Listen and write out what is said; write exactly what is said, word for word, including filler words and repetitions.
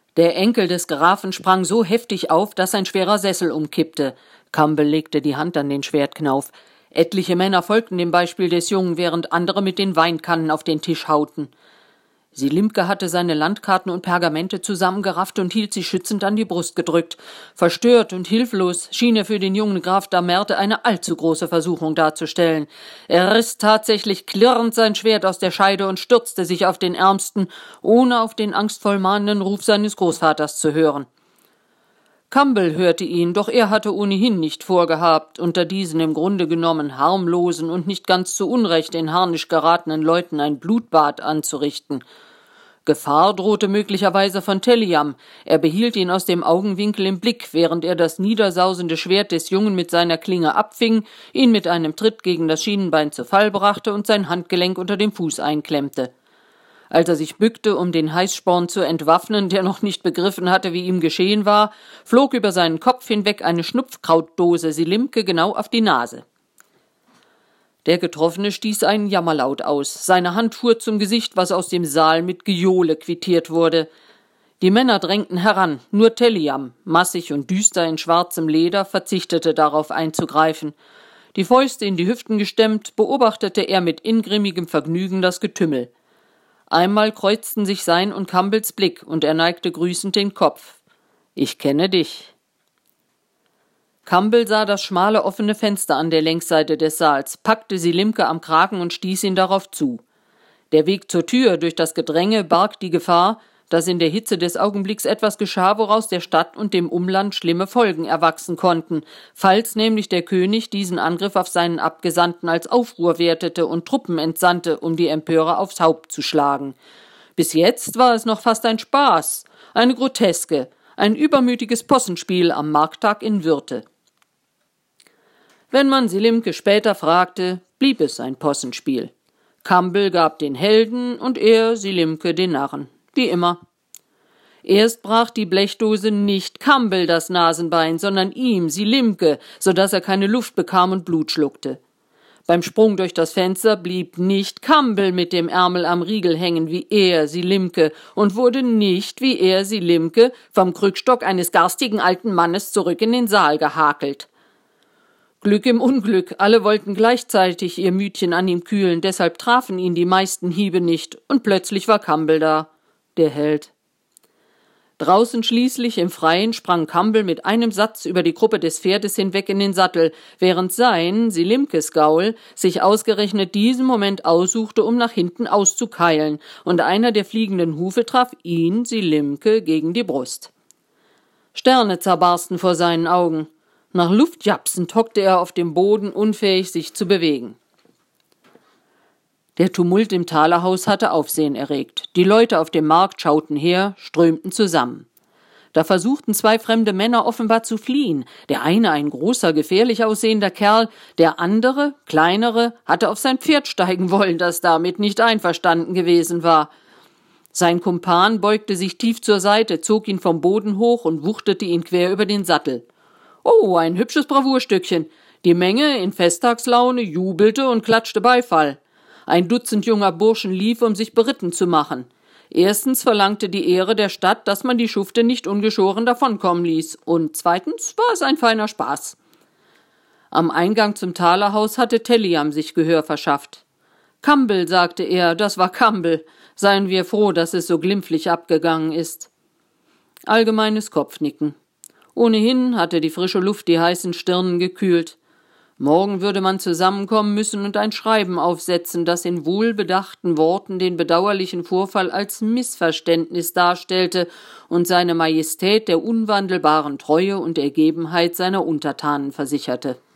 Der Enkel des Grafen sprang so heftig auf, dass ein schwerer Sessel umkippte. Campbell legte die Hand an den Schwertknauf. Etliche Männer folgten dem Beispiel des Jungen, während andere mit den Weinkannen auf den Tisch hauten. Selimke hatte seine Landkarten und Pergamente zusammengerafft und hielt sie schützend an die Brust gedrückt. Verstört und hilflos schien er für den jungen Graf Damerte eine allzu große Versuchung darzustellen. Er riss tatsächlich klirrend sein Schwert aus der Scheide und stürzte sich auf den Ärmsten, ohne auf den angstvoll mahnenden Ruf seines Großvaters zu hören. Campbell hörte ihn, doch er hatte ohnehin nicht vorgehabt, unter diesen im Grunde genommen harmlosen und nicht ganz zu Unrecht in Harnisch geratenen Leuten ein Blutbad anzurichten. Gefahr drohte möglicherweise von Telliam. Er behielt ihn aus dem Augenwinkel im Blick, während er das niedersausende Schwert des Jungen mit seiner Klinge abfing, ihn mit einem Tritt gegen das Schienenbein zu Fall brachte und sein Handgelenk unter dem Fuß einklemmte. Als er sich bückte, um den Heißsporn zu entwaffnen, der noch nicht begriffen hatte, wie ihm geschehen war, flog über seinen Kopf hinweg eine Schnupfkrautdose Selimke genau auf die Nase. Der Getroffene stieß einen Jammerlaut aus. Seine Hand fuhr zum Gesicht, was aus dem Saal mit Gejohle quittiert wurde. Die Männer drängten heran, nur Telliam, massig und düster in schwarzem Leder, verzichtete darauf einzugreifen. Die Fäuste in die Hüften gestemmt, beobachtete er mit ingrimmigem Vergnügen das Getümmel. Einmal kreuzten sich sein und Campbells Blick, und er neigte grüßend den Kopf. »Ich kenne dich.« Campbell sah das schmale offene Fenster an der Längsseite des Saals, packte Selimke am Kragen und stieß ihn darauf zu. Der Weg zur Tür durch das Gedränge barg die Gefahr, dass in der Hitze des Augenblicks etwas geschah, woraus der Stadt und dem Umland schlimme Folgen erwachsen konnten, falls nämlich der König diesen Angriff auf seinen Abgesandten als Aufruhr wertete und Truppen entsandte, um die Empörer aufs Haupt zu schlagen. Bis jetzt war es noch fast ein Spaß, eine Groteske, ein übermütiges Possenspiel am Markttag in Würte. Wenn man Selimke später fragte, blieb es ein Possenspiel. Campbell gab den Helden und er, Selimke, den Narren. Wie immer. Erst brach die Blechdose nicht Campbell das Nasenbein, sondern ihm, Selimke, so dass er keine Luft bekam und Blut schluckte. Beim Sprung durch das Fenster blieb nicht Campbell mit dem Ärmel am Riegel hängen wie er, Selimke, und wurde nicht wie er, Selimke, vom Krückstock eines garstigen alten Mannes zurück in den Saal gehakelt. Glück im Unglück, alle wollten gleichzeitig ihr Mütchen an ihm kühlen, deshalb trafen ihn die meisten Hiebe nicht, und plötzlich war Campbell da. Der Held. Draußen schließlich im Freien sprang Campbell mit einem Satz über die Gruppe des Pferdes hinweg in den Sattel, während sein, Selimkes Gaul, sich ausgerechnet diesen Moment aussuchte, um nach hinten auszukeilen, und einer der fliegenden Hufe traf ihn, Selimke, gegen die Brust. Sterne zerbarsten vor seinen Augen. Nach Luft japsend hockte er auf dem Boden, unfähig, sich zu bewegen. Der Tumult im Thalerhaus hatte Aufsehen erregt. Die Leute auf dem Markt schauten her, strömten zusammen. Da versuchten zwei fremde Männer offenbar zu fliehen. Der eine, ein großer, gefährlich aussehender Kerl, der andere, kleinere, hatte auf sein Pferd steigen wollen, das damit nicht einverstanden gewesen war. Sein Kumpan beugte sich tief zur Seite, zog ihn vom Boden hoch und wuchtete ihn quer über den Sattel. Oh, ein hübsches Bravourstückchen. Die Menge in Festtagslaune jubelte und klatschte Beifall. Ein Dutzend junger Burschen lief, um sich beritten zu machen. Erstens verlangte die Ehre der Stadt, dass man die Schufte nicht ungeschoren davonkommen ließ, und zweitens war es ein feiner Spaß. Am Eingang zum Thalerhaus hatte Telliam sich Gehör verschafft. Campbell, sagte er, das war Campbell. Seien wir froh, dass es so glimpflich abgegangen ist. Allgemeines Kopfnicken. Ohnehin hatte die frische Luft die heißen Stirnen gekühlt. Morgen würde man zusammenkommen müssen und ein Schreiben aufsetzen, das in wohlbedachten Worten den bedauerlichen Vorfall als Missverständnis darstellte und seine Majestät der unwandelbaren Treue und Ergebenheit seiner Untertanen versicherte.